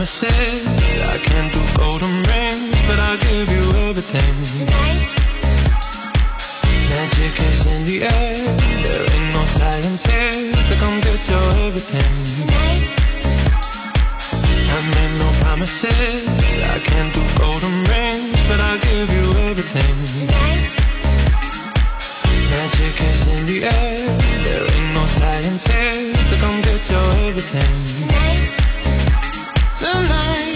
promises. I can't do golden rings, but I'll give you everything. Tonight, Magic is in the air. There ain't no silence here, so come get your everything. tonight, I made no promises. I can't do golden rings, but I'll give you everything.